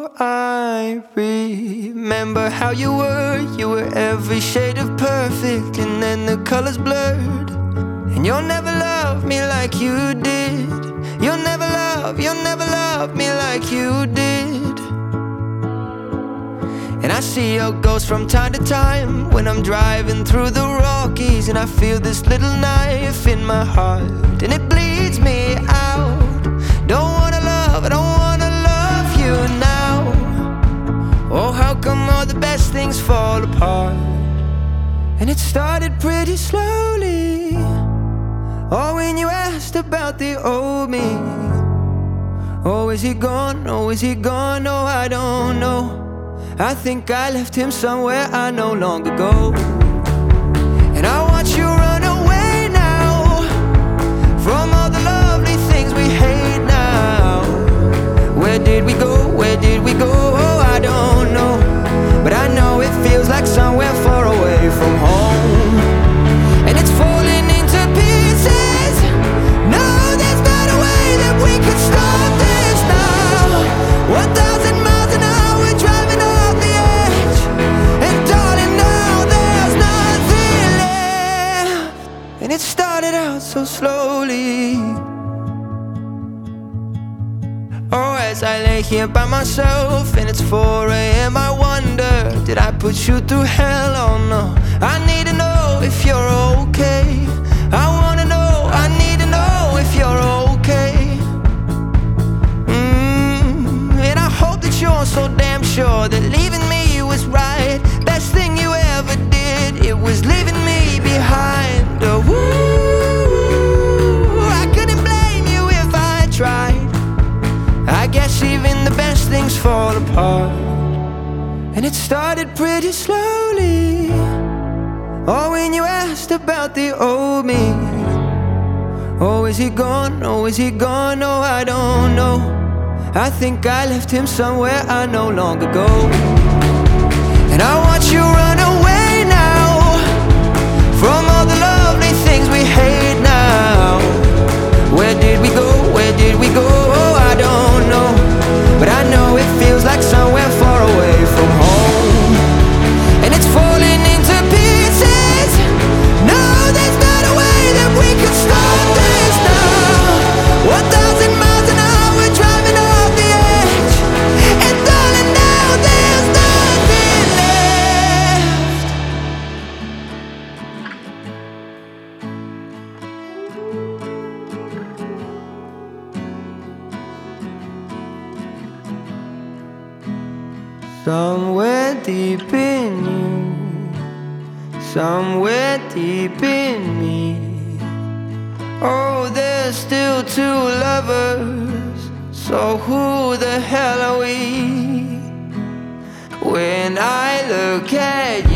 I remember how you were. You were every shade of perfect, and then the colors blurred. And you'll never love me like you did. You'll never love me like you did. And I see your ghost from time to time when I'm driving through the Rockies, and I feel this little knife in my heart, and it bleeds me out. Don't wanna love, I don't wanna love you now. Oh, how come all the best things fall apart? And it started pretty slowly. Oh, when you asked about the old me. Oh, is he gone? Oh, is he gone? Oh, I don't know. I think I left him somewhere I no longer go. And I watch you run away now from all the lovely things we hate now. Where did we go? Where did we go? Oh, I don't know. But I know it feels like somewhere far away from home. And it's falling into pieces. No, there's not a way that we could stop this now. 1,000 miles an hour driving off the edge. And darling, now there's nothing left. And it started out so slowly. Oh, as I lay here by myself and it's 4 a.m. I wonder, did I put you through hell? Oh no, I need to know if you're okay. I wanna know, I need to know if you're okay. And I hope that you're so damn sure that leaving me was right. Best thing you ever did, it was leaving me behind. Oh, I couldn't blame you if I tried. I guess even the best things fall apart. And it started pretty slowly. Oh, when you asked about the old me. Oh, is he gone? Oh, is he gone? Oh, I don't know. I think I left him somewhere I no longer go. And I watch you run away now from all the lovely things we hate now. Where did we go? Where did we go? Oh, I don't know. But I know it feels like somewhere far away from home. And it's falling into pieces. No, there's not a way that we could stop this now. 1,000 miles an hour driving off the edge. And darling, now there's nothing left. Somewhere deep in you, somewhere deep in me. Oh, there's still two lovers. So who the hell are we? When I look at